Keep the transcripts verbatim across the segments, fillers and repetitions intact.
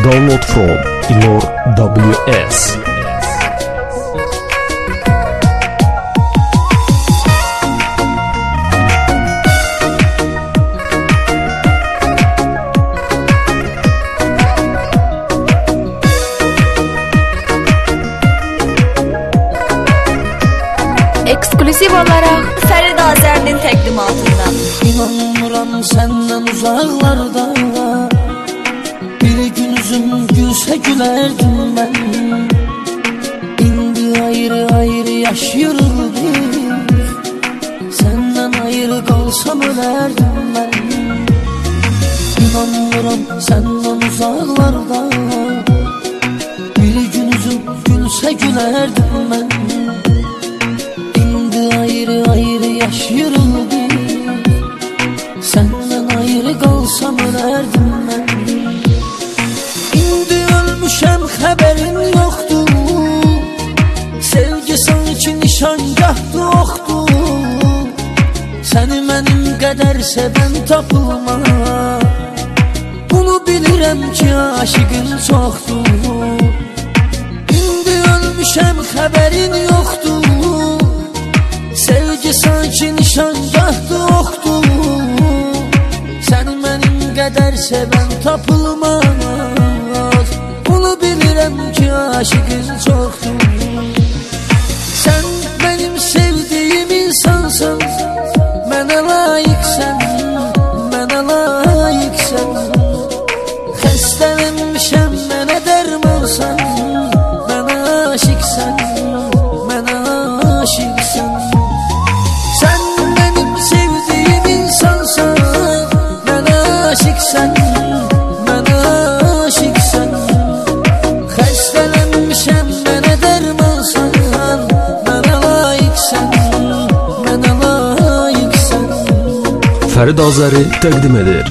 Download from Ilor W S. Eksklusif olarak Ferid Azer'nin təqdimatından. İnanmıram senden uzaklarda, bir gün üzüm gülse gülerdim ben. İndi ayrı ayrı yaşıyoruz biz, senden ayrı kalsam ölerdim ben. İnanmıram senden uzaklarda, bir gün üzüm gülse gülerdim ben. İndi ayrı ayrı yaşıyoruz biz, senden ayrı kalsam ölerdim ben. İndi ölmüşem haberin yoktu, sevgi sanki nişangahdı oxdu. Seni benim kadar seven tapılma, bunu bilirəm ki aşıqın çoxdu. İndi ölmüşem haberin yoktu, sevgi sanki nişangahdı oxdu. Seni benim kadar seven tapılmaz, bunu bilirəm ki aşıqın çoxdur. Sen benim sevdiğim insansın, mənə layiqsən, mənə layiqsən. Xəstələnmişəm, mənə dərmansan, mənə aşiqsən, mənə aşiqsən. Sen benim sevdiğim insansın, mənə aşiqsən, mənə aşiqsən. Xəstələnmişəm, mənə dərmansan, mənə layiqsən, mənə layiqsən. Ferid Azer'i təqdim edir.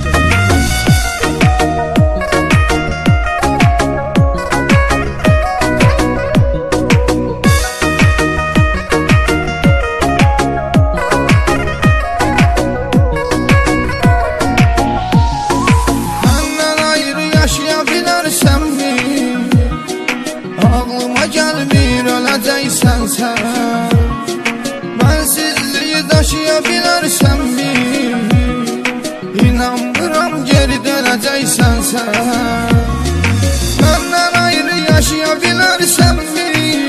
Ağlıma gelmir öləcəksən sən, mənsizliyi daşıya bilərsən mi? İnanmıram geri dönəcəksən sən, məndən ayrı yaşaya bilərsən mi?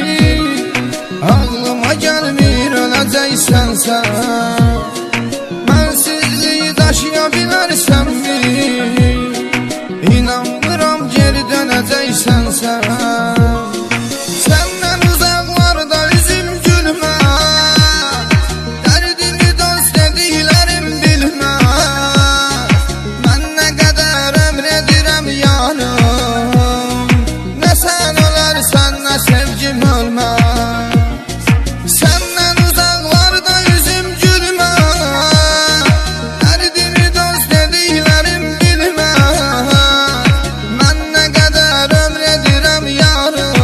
Ağlıma gelmir öləcəksən sən, mənsizliyi daşıya bilərsən mi? İnanmıram geri dönəcəksən sən. Senden uzaklarda üzüm gülmez, derdini dost dediklerim bilmez. Ben ne kadar emredirem yanım, ne sen ölersen ne sevgim ölmez. Senden uzaklarda üzüm gülmez, derdini dost dediklerim bilmez. Ben ne kadar emredirem yanım,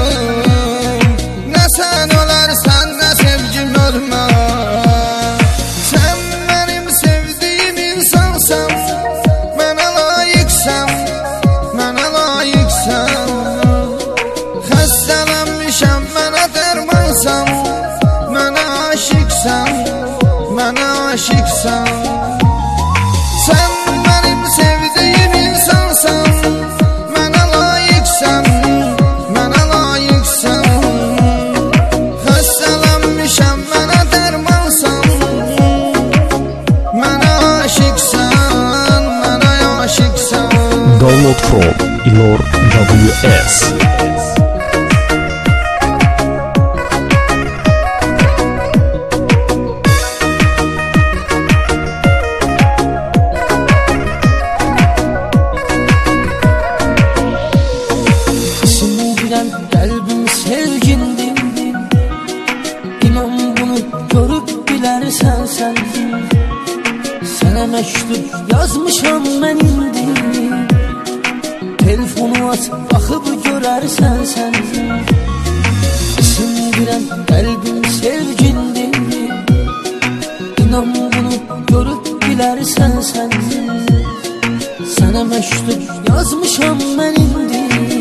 sen ölersen ne sevgim ölmez. Sen benim sevdiğim insansan, mənə layiqsən, mənə layiqsən. Xəstələnmişəm, mənə dərmansan, mənə aşiqsən, mənə aşiqsən. Sen benim sevdiğim insansan, mənə layiqsən, mənə layiqsən. Download from Ilor W S. İsmini bilen kalbim sevgindim, İnan bunu görüp bilersen sen. Sana mektup yazmışam ben indi, telefonu aç bakıp görersen sen. İsmini bilen kalbim sevgindim, İnan bunu görüp bilersen sen. Sana mektup yazmışam ben indi,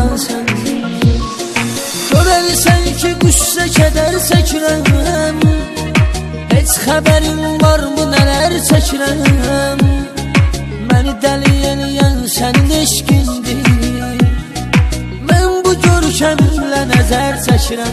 görərsən sən. Görərsən ki qüssə kədər çəkirəm, heç xəbərin varmı nələr çəkirəm. Məni dəli eləyən sənin eşqindir, mən bu görkəmlə nəzər çəkirəm.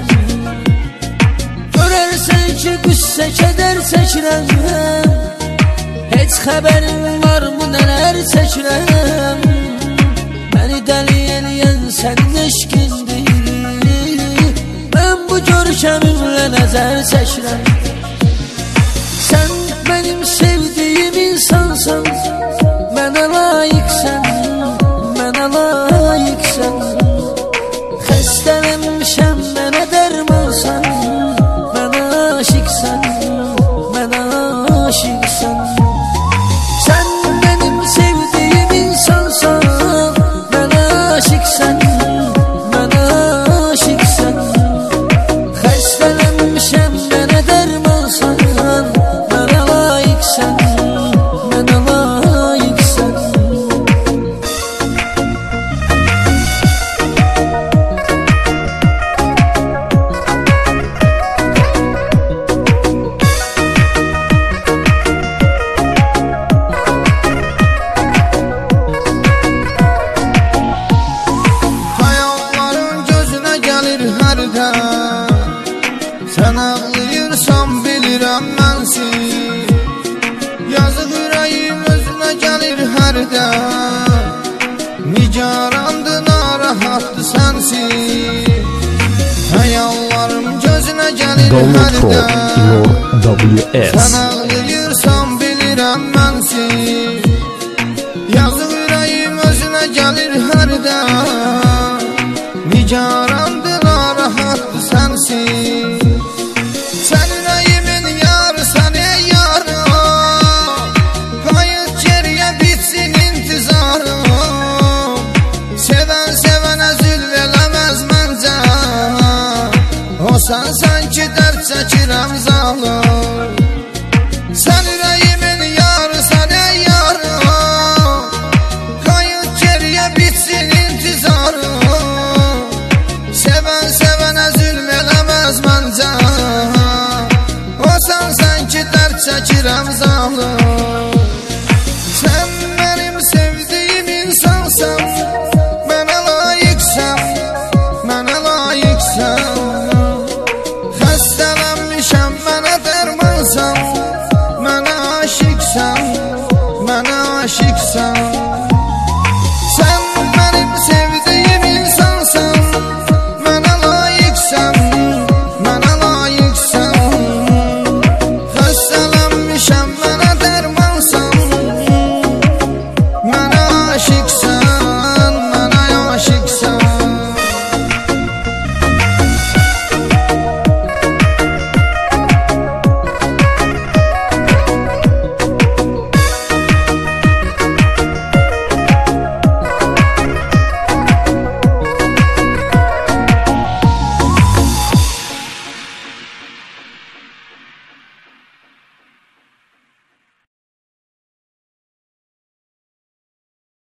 Görərsən ki qüssə kədər çəkirəm, heç xəbərin varmı nələr çəkirəm. Məni dəli eləyən sənin eşqindir, mən bu görkəmimlə nəzər çəkirəm. Sən mənim sevdiyim insansan, mənə layiqsən, mənə layiqsən. Xəstələnmişəm, mənə dərmansan, mənə aşiqsən, mənə aşiqsən. Sən mənim sevdiyim insansan, mənə aşiqsən, mənə aşiqsən. Xəstələnmişəm, mənə dərmansan, mənə layiqsən, mənə layiqsən. Hayalların gözünə gəlir hərdən, sən ağlayırsan bilirəm mənsin. Yazıq ürəyim özünə gəlir hərdən, nigarandı narahatdı sənsin. Hayallarım gözünə gəlir Download from hərdən, Ilor W S. sən ağlayırsan bilirəm mənsin. Yazıq ürəyim özünə gəlir hərdən, nigarandı narahatdı sənsin. Sən ürəyimin yarı, sən ey yarım, qayıt geriyə bitsin intizarım. Sevən sevənə zülm eləməz məncə, o sənsən ki dərd çəkirəm zalım. Sən ürəyimin yarı, sən ey yarım, qayıt geriyə bitsin intizarım. Sevən sevənə zülm eləməz məncə, o sənsən ki dərd çəkirəm zalım.